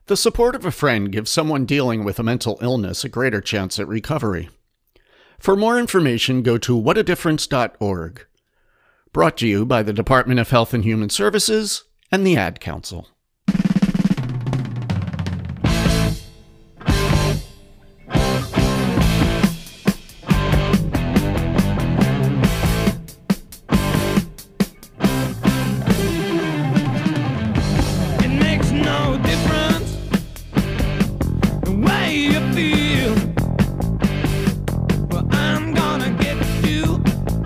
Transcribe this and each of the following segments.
The support of a friend gives someone dealing with a mental illness a greater chance at recovery. For more information, go to whatadifference.org. Brought to you by the Department of Health and Human Services and the Ad Council.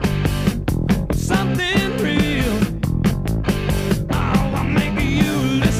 Something real. Oh, I'll make you listen.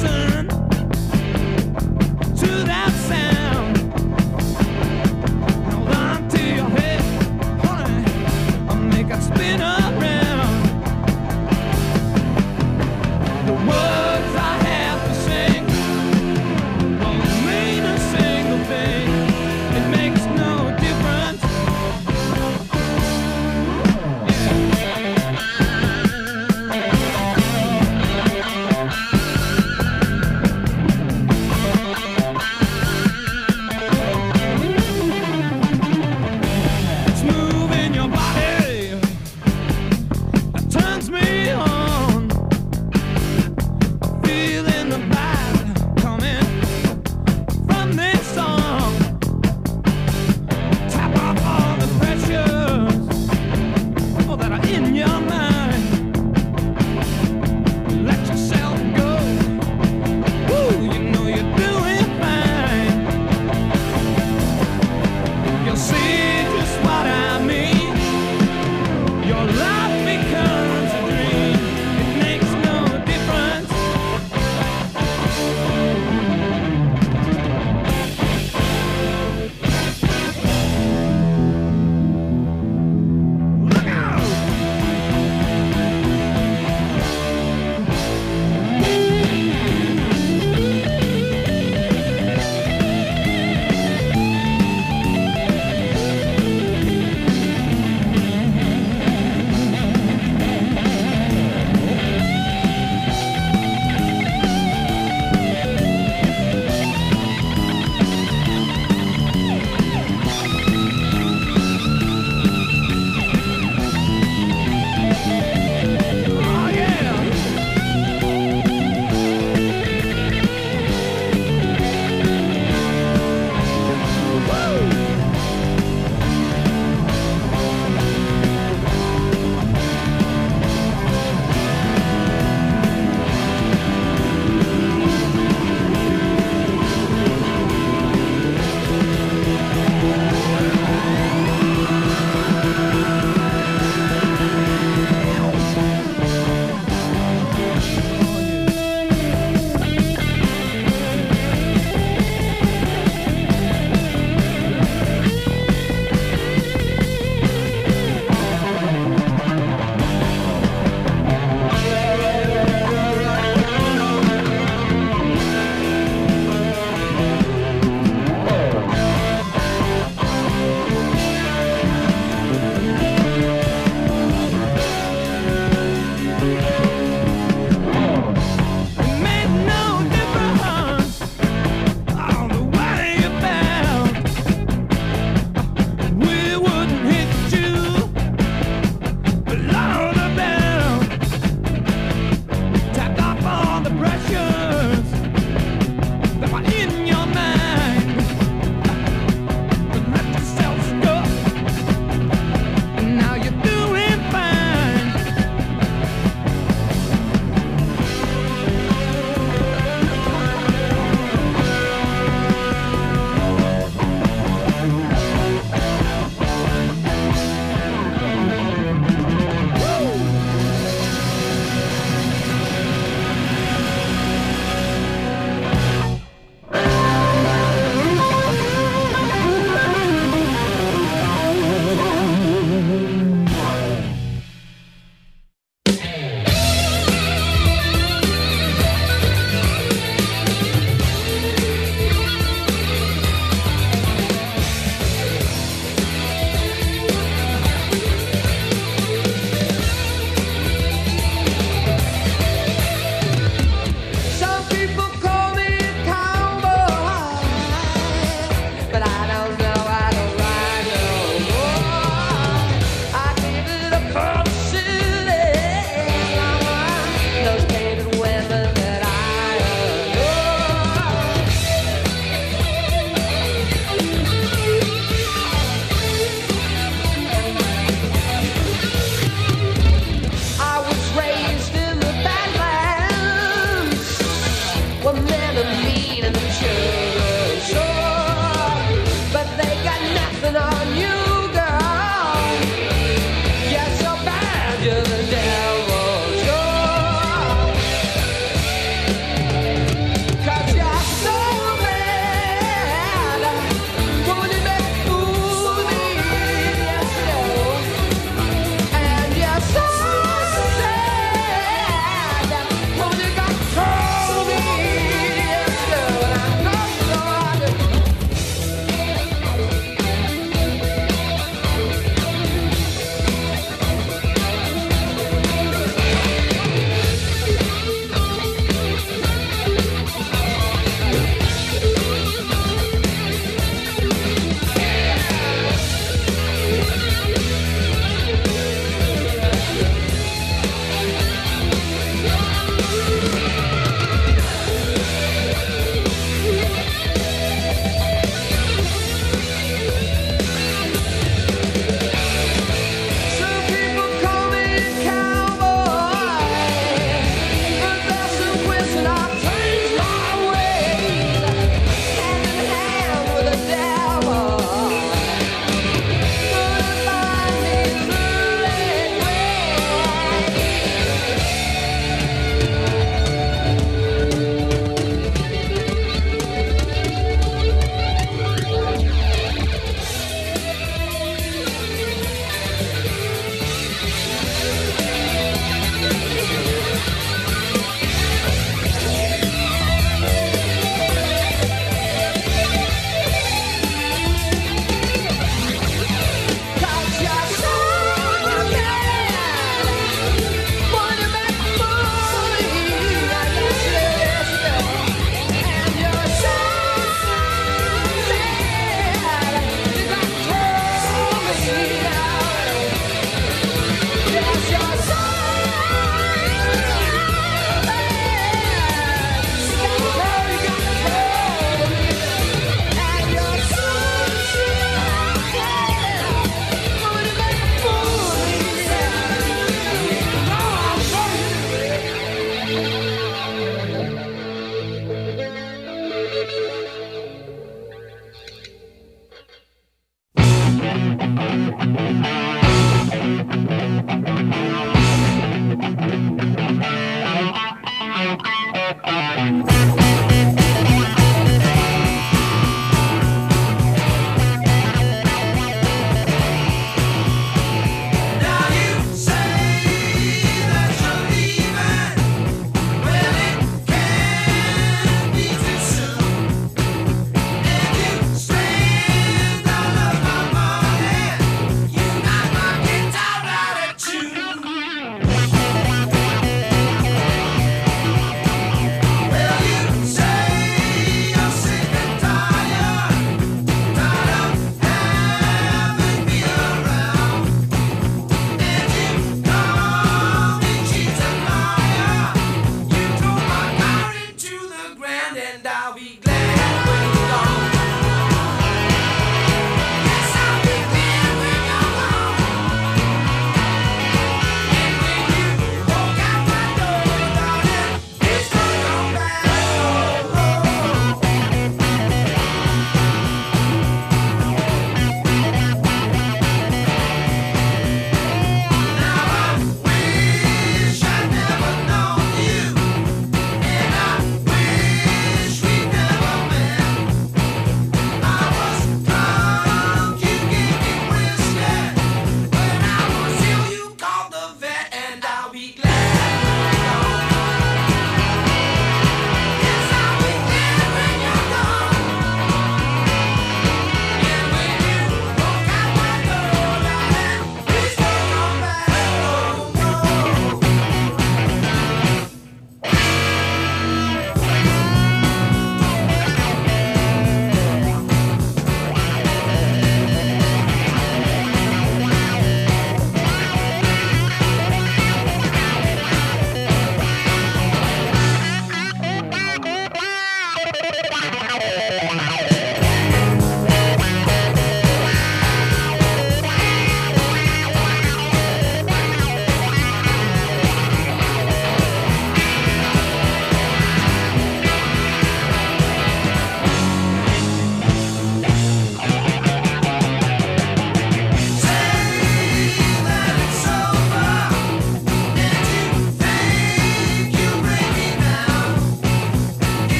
Well, you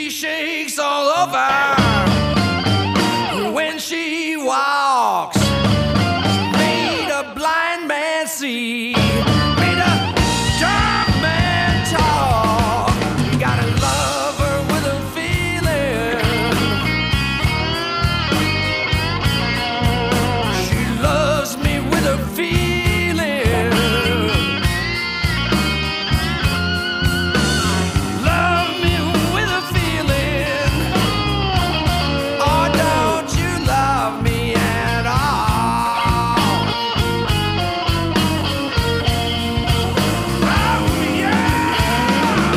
She shakes all over when she walks. Made a blind man see, made a dumb man talk. You gotta love her with a feeling. She loves me with a feeling. Love me with a feeling. Oh, don't you love me at all? Love me, yeah.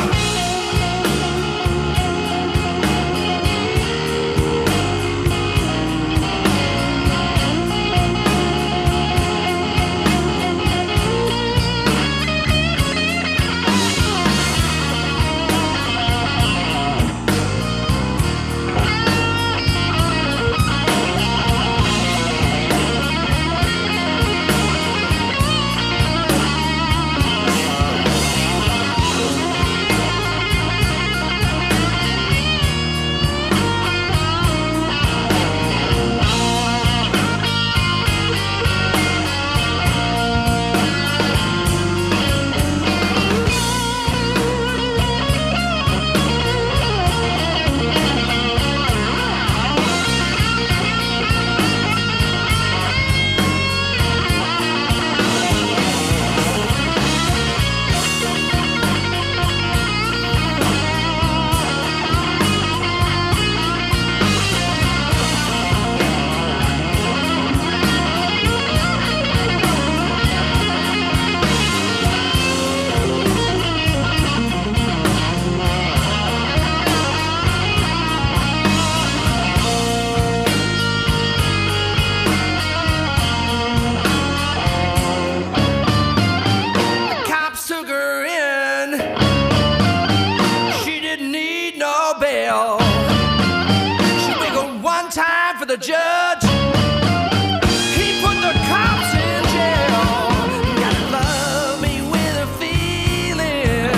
Cops took her in. She didn't need no bail. She wiggled one time for the judge. He put the cops in jail. You gotta love me with a feeling.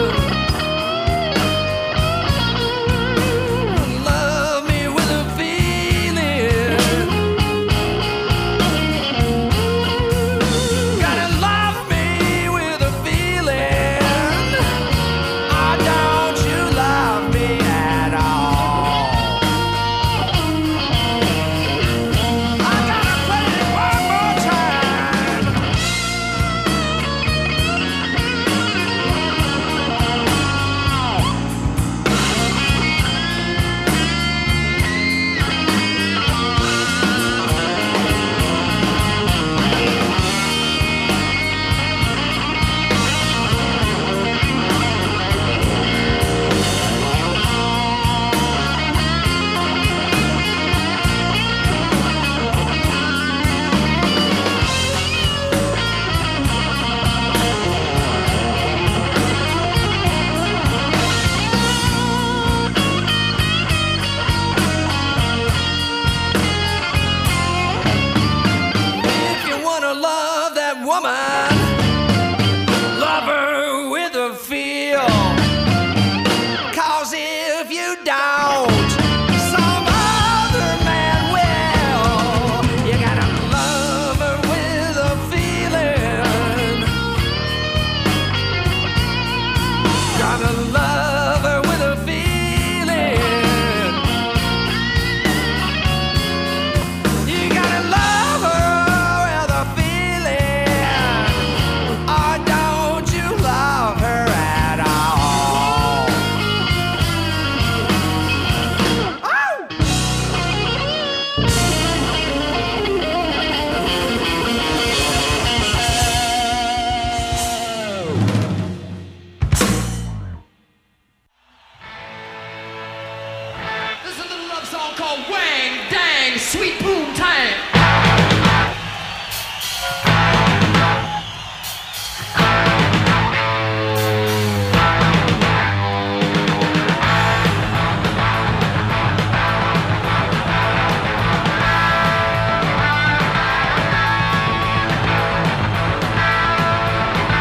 Love me with a feeling. Gotta love me with a feeling. Oh, don't you love me at all? I gotta play it one more time. If you wanna love that woman, love her with a feel. 'Cause if you don't, some other man will. You gotta love her with a feeling. Gotta love her with a feeling. You gotta love her with a feeling. Oh, don't you love her at all? Oh! This is a little love song called Wang Dang Sweet Boom Tang.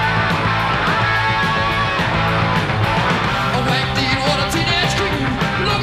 Wang, do you want a teenage cream?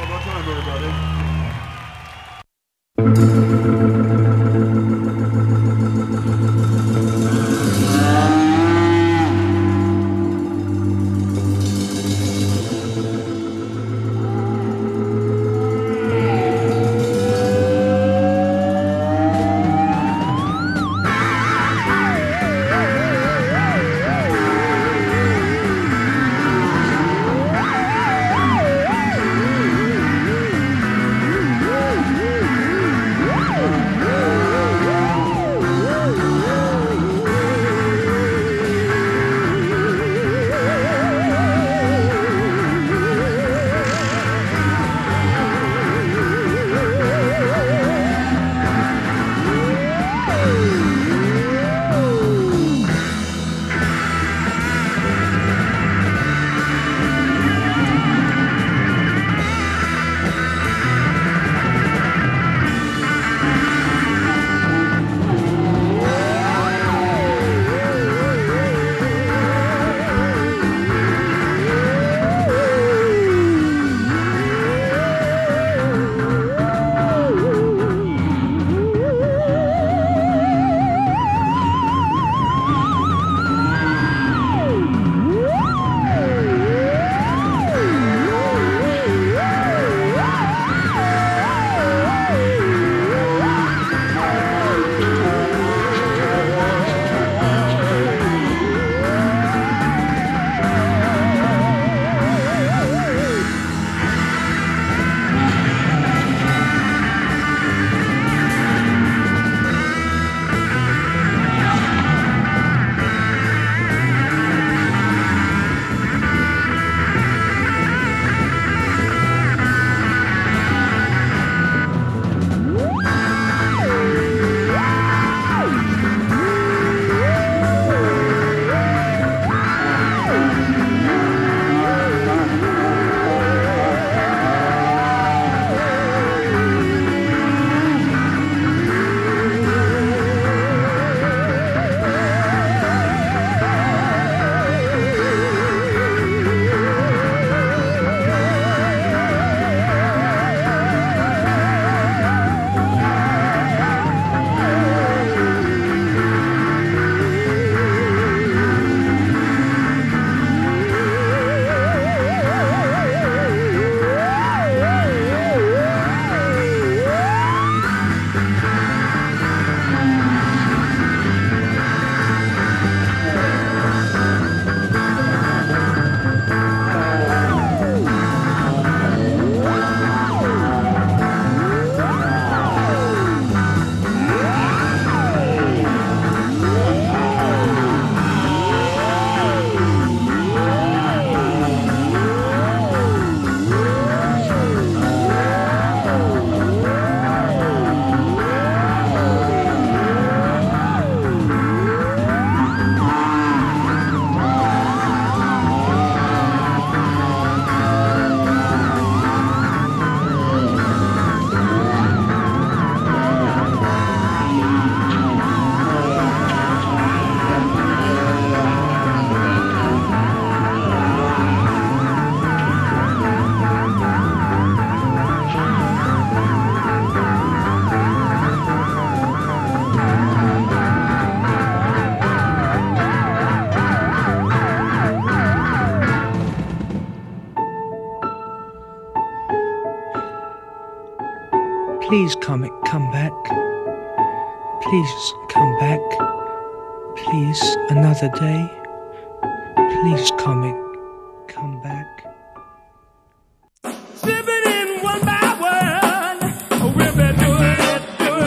about time, everybody. Please come back. Please come back. Please, another day. Please come back. Sipping in one by one, we'll be doing it.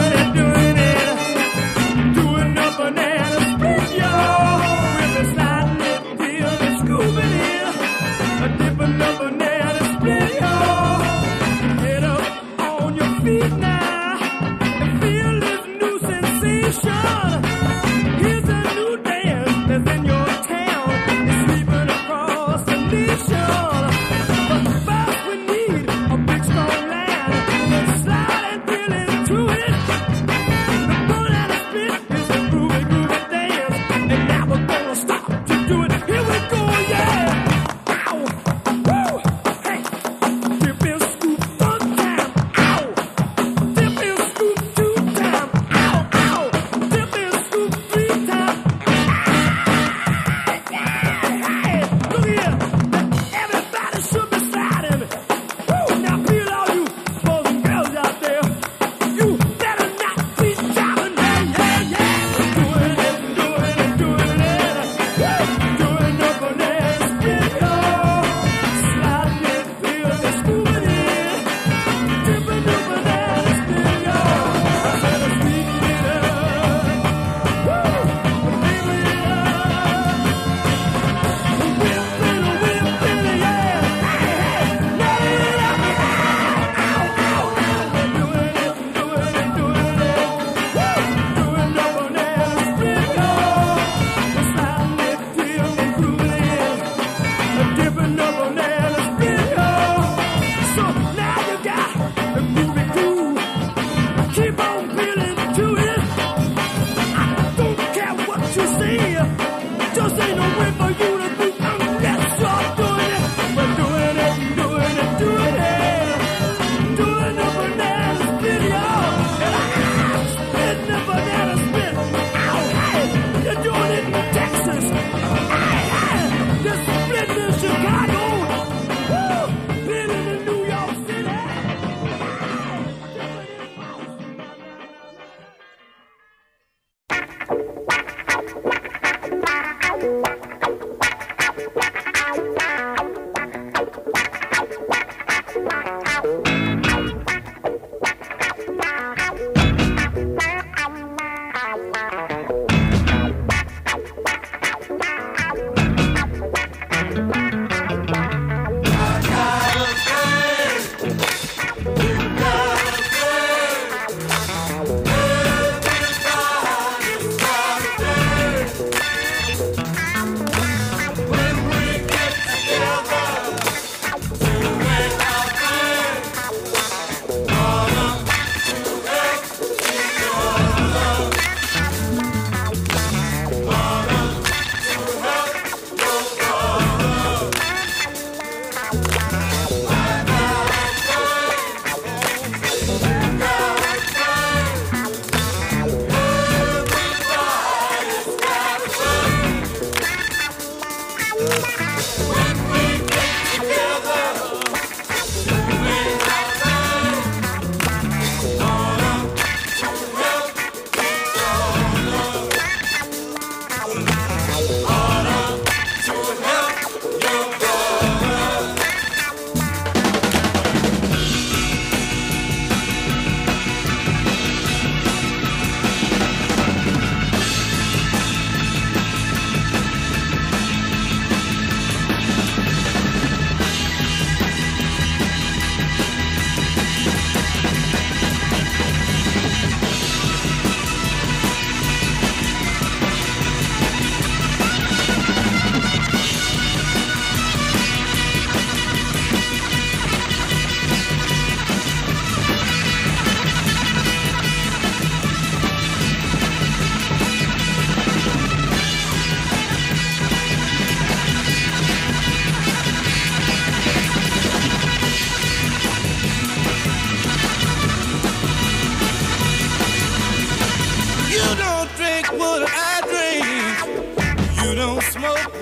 Doing a banana split, y'all. We'll be sliding it, till it's scooping in. Dipping a banana split, y'all. Head up on your feet now, and feel this new sensation. Here's a new dance that's in your town. It's sweeping across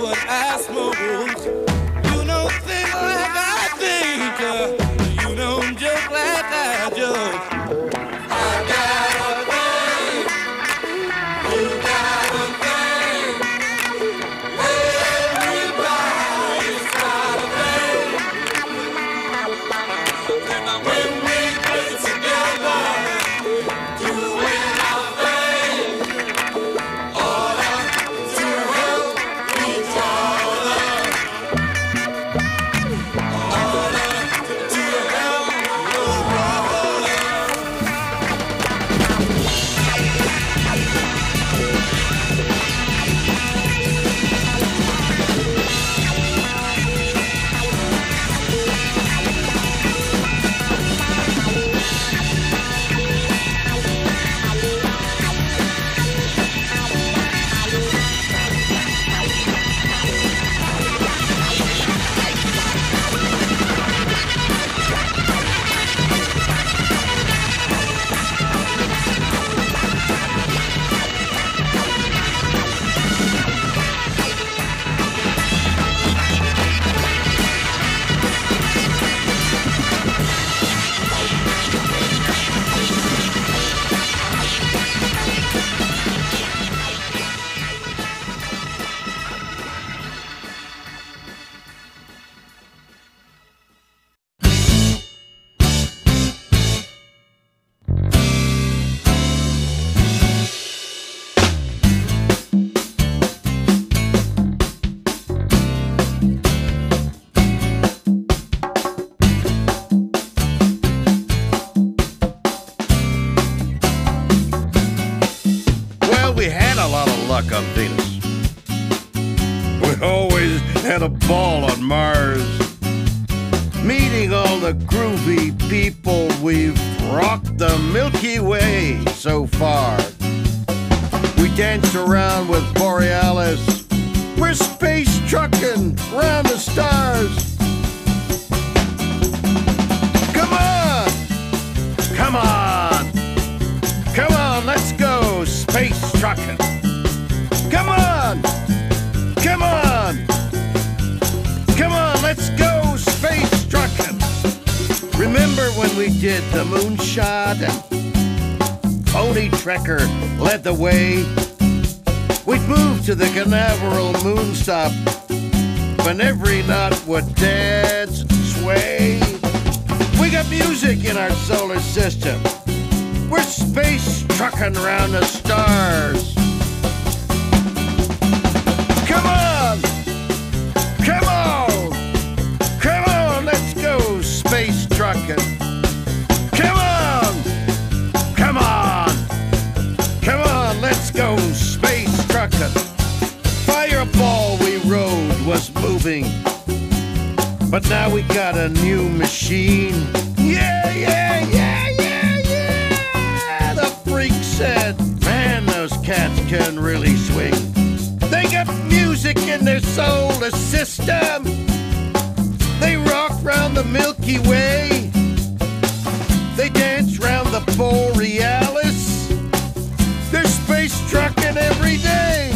what I smoke. You don't think like I think. You don't joke like I joke. I got a thing. You got a thing. Everybody's got a thing. And when we get together, doing our thing, order to help each other. Order to help your brother. Well, we had a lot of luck on Venus. We always had a ball on Mars. Meeting all the groovy people, we've rocked the Milky Way so far. We danced around with Borealis. We're space trucking round the stars. Come on! Come on! Come on, let's go space trucking. Come on! Come on! Come on, let's go space trucking. Remember when we did the moonshot and Pony Trekker led the way? We'd move to the Canaveral moonstop when every knot would dance and sway. We got music in our solar system. We're space trucking around the stars. Come on! Come on! Come on, let's go space trucking. Come on! Come on! Come on, let's go space trucking. Fireball we rode was moving, but now we got a new machine. Yeah, yeah, yeah, yeah, yeah! The freak said, man, those cats can really swing. They got music in their solar system. They rock round the Milky Way. They dance round the Borealis. They're space trucking every day.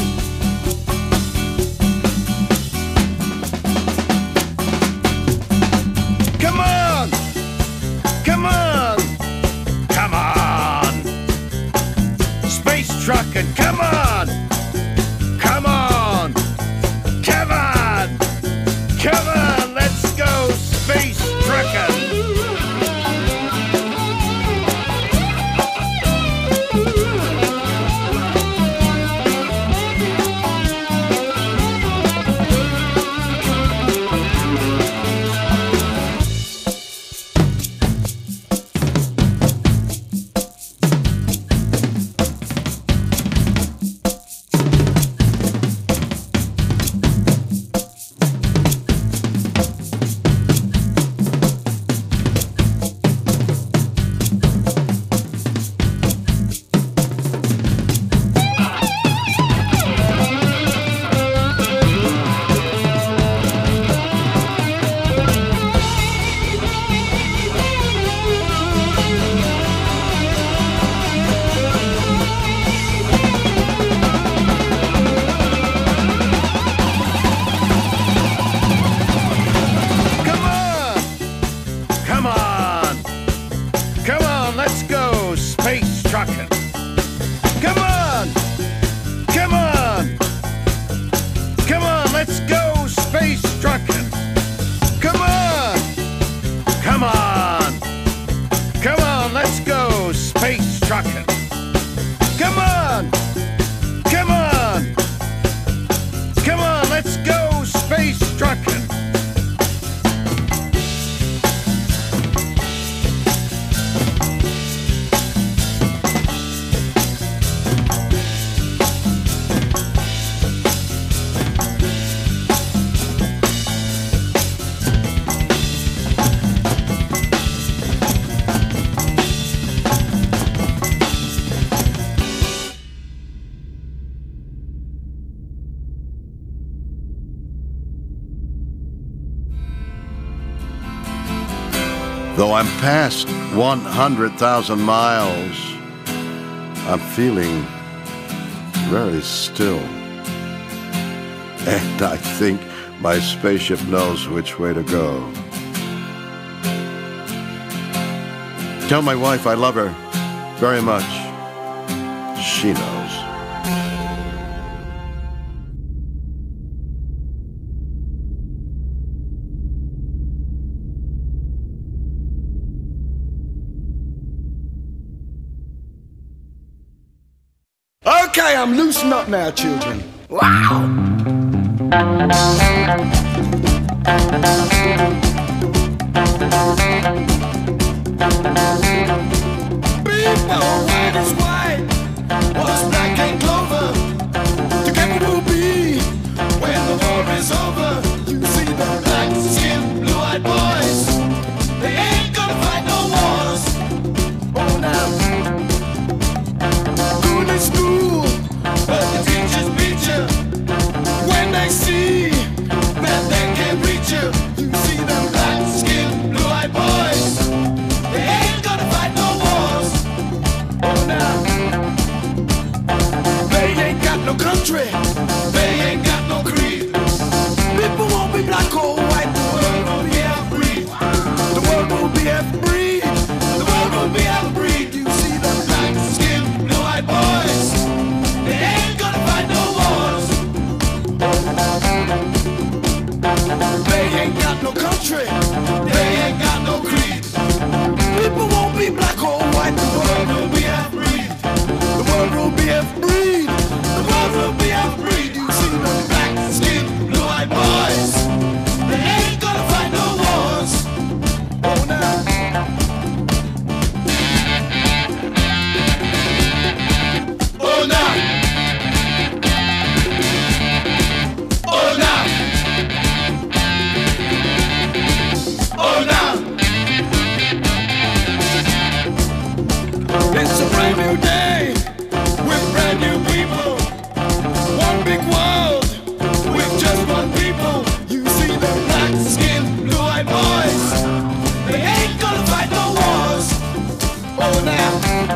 Come on! Come on! Come on! Space trucking, come on! Come on! Come on! Come on! Let's go space trucking! trucking. Come on! Come on! Come on, let's go space trucking. Come on! Come on! Come on, let's go space trucking. Come on! Come on! Come on, let's go space trucking. Though I'm past 100,000 miles, I'm feeling very still. And I think my spaceship knows which way to go. Tell my wife I love her very much. She knows. Okay, I'm loosened up now, children. Wow! People, white is white, was black and clover. Together we'll be when the war is over. You see the black skin, blue-eyed boys. They ain't gonna fight no wars. Oh, now. School is school, but the teachers beat you when they see that they can't reach you. You see them black skin, blue-eyed boys. They ain't gonna fight no wars. Oh, now. They ain't got no country. They ain't got no creed. People won't be black or white. The world will be half-breed. The world will be half-breed. The world will be half-breed. You see them black skin, blue-eyed boys. They ain't gonna fight no wars. They ain't got no country. They ain't got no creed. People won't be black or white. The world will be half-breed. The world will be half-breed. The world will be half-breed. You see the black skin, blue-eyed boys. They ain't gonna fight no wars. Oh, now. Oh, now. Oh, now. Oh, now. It's a brand new day with brand new people. One big world with just one people. You see the black skin, blue-eyed boys. They ain't gonna fight no wars. Oh, now.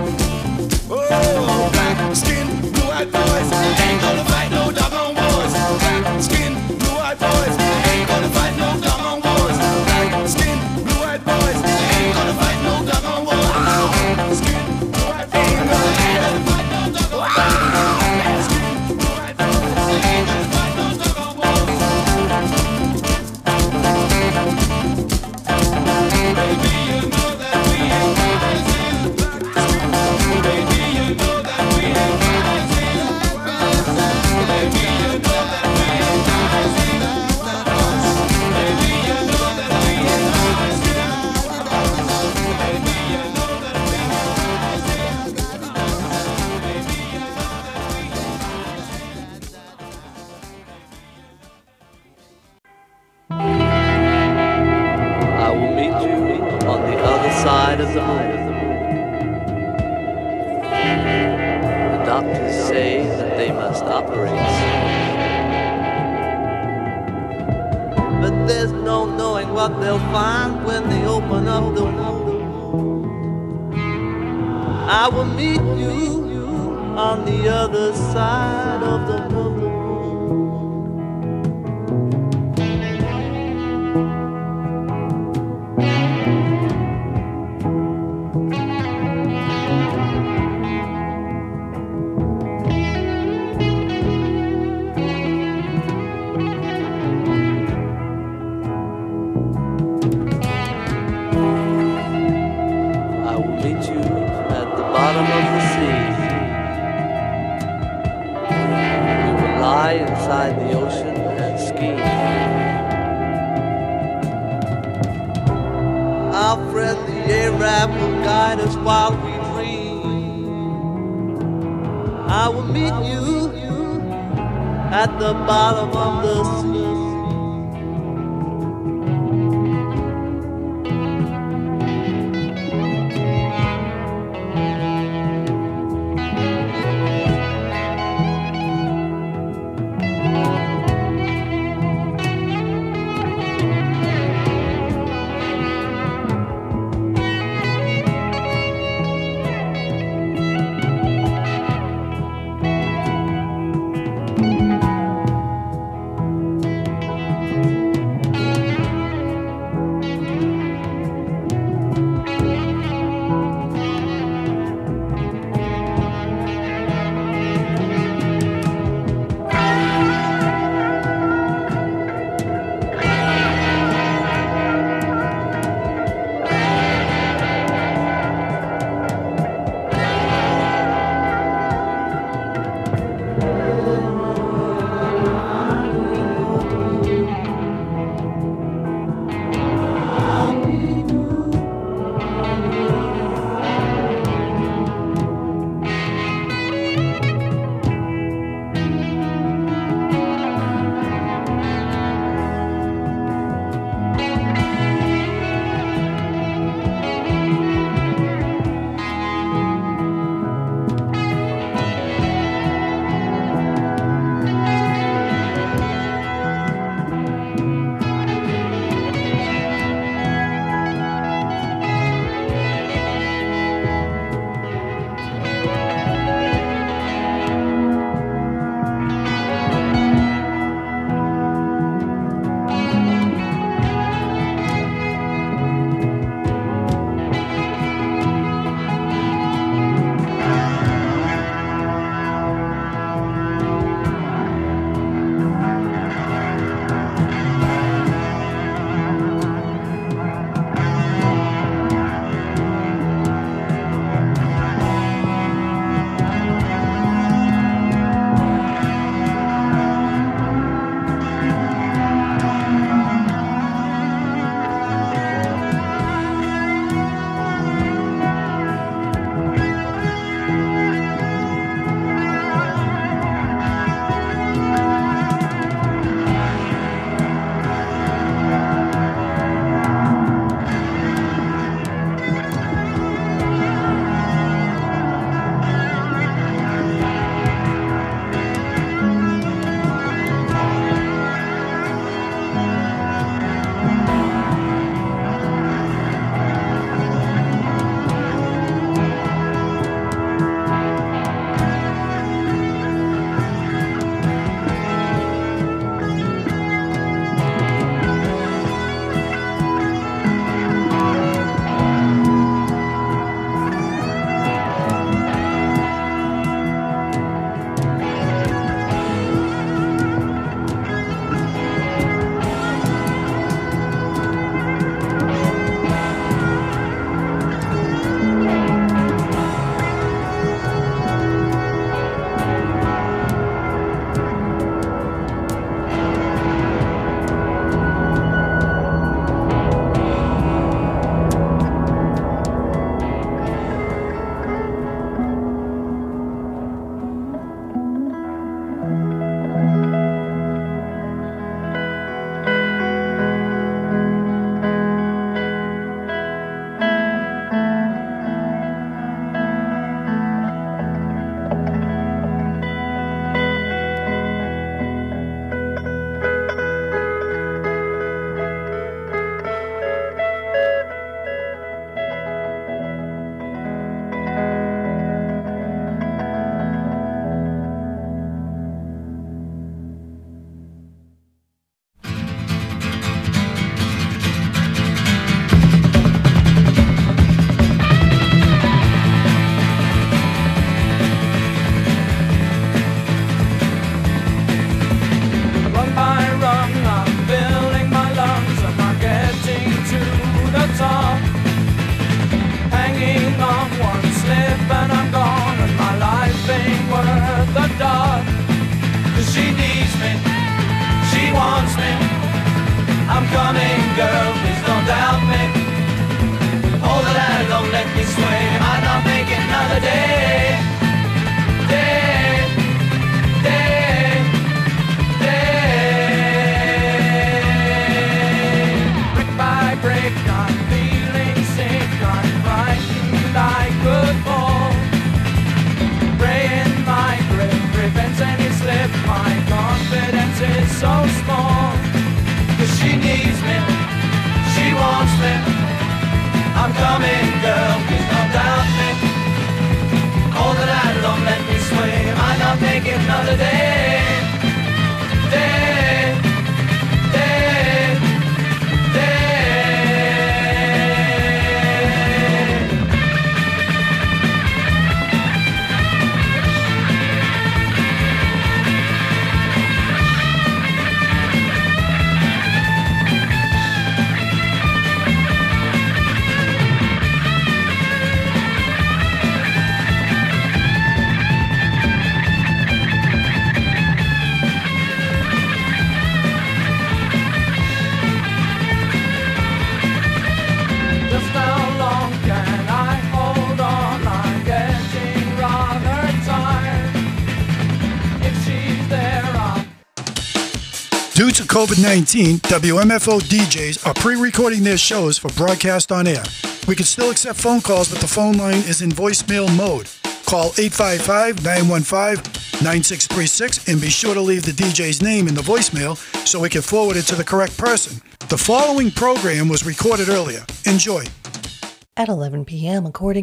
Oh, black skin, blue-eyed boys. They ain't gonna fight no doggone wars. Black skin, blue-eyed boys. They ain't gonna fight no doggone wars. Black skin, blue-eyed boys. They ain't gonna fight no doggone wars. Black skin, blue-eyed boys. They ain't gonna fight no doggone wars. Black skin, blue-eyed boys. They ain't gonna fight no doggone wars. Baby, you know that we ain't rising. Baby, you know that we ain't rising. Baby, you know that we ain't rising. Baby, you know that we ain't rising. Baby, you know that we ain't rising. Baby, you know that we ain't I will meet you on the other side of the moon. The doctors say that they must operate soon. But there's no knowing what they'll find when they open up the wound. I will meet you on the other side of the moon. meet you at the bottom of the sea. We will lie inside the ocean and ski. Our friend the Arab will guide us while we dream. I will meet you at the bottom of the sea. I'm coming, girl, please don't doubt me. Hold the ladder, don't let me sway. Might not make it another day. Brick by brick, I'm feeling sick. I'm frightened I could fall. Praying my grip prevents any slip. My confidence is so small. 'Cause she needs me, she wants me. I'm coming, girl, please don't doubt me. Hold the ladder, don't let me sway. Might not make it another day. Just how long can I hold on? I'm getting rather tired. If she's there, I'll... Due to COVID-19, WMFO DJs are pre-recording their shows for broadcast on air. We can still accept phone calls, but the phone line is in voicemail mode. Call 855-915-9636 and be sure to leave the DJ's name in the voicemail so we can forward it to the correct person. The following program was recorded earlier. Enjoy. At 11 p.m., according